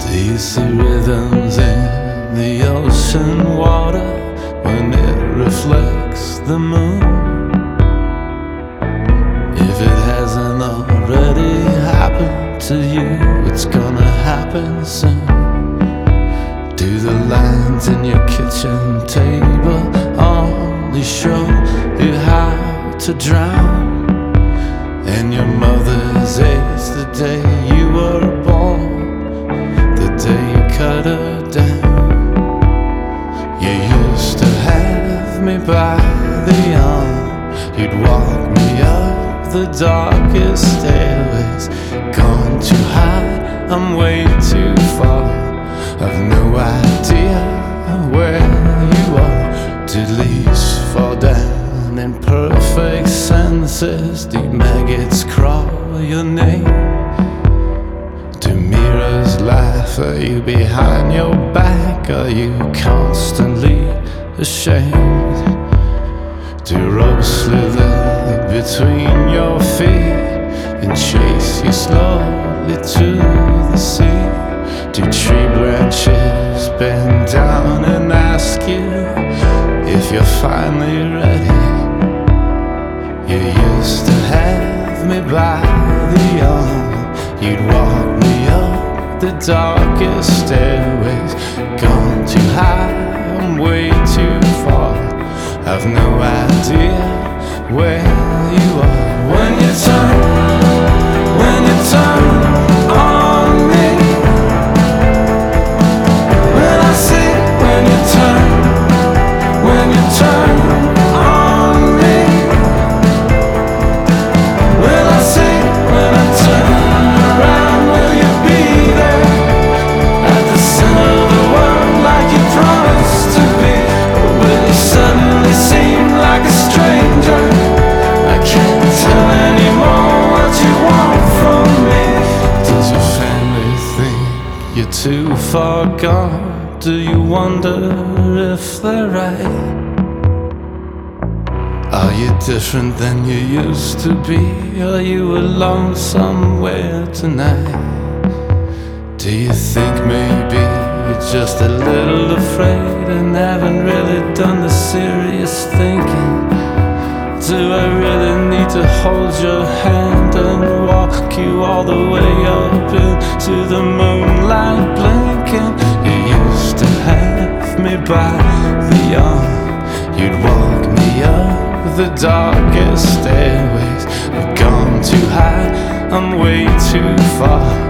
Do you see rhythms in the ocean water when it reflects the moon? If it hasn't already happened to you, it's gonna happen soon. Do the lines in your kitchen table only show you how to drown? And your mother's age the day you were born, the day you cut her down. You used to have me by the arm, you'd walk me up the darkest stairways. Gone too high, I'm way too far, I've no idea where you are. Did leaves fall down in perfect sentences? Do maggots crawl your name? Do mirrors laugh at you behind your back? Are you constantly ashamed? Do ropes slither between your feet and chase you slowly to the sea? Do tree branches bend down and ask you if you're finally ready? You used to have me by the arm, you'd walk me up the darkest stairways. Gone too high, I'm way too far, I've no idea where you are. When you turn on me, when I see, when you turn on me, will I see, when I turn around, will you be there at the center of the world like you promised to be? Or will you suddenly seem like a stranger? I can't tell anymore what you want from me. Does your family think you're too far gone? Do you wonder if they're right? Are you different than you used to be? Are you alone somewhere tonight? Do you think maybe you're just a little afraid and haven't really done the serious thinking? Do I really need to hold your hand and walk you all the way up into the moonlight blinking? You used to have me by the arm, you'd walk me up the darkest stairways. I've gone too high, I'm way too far,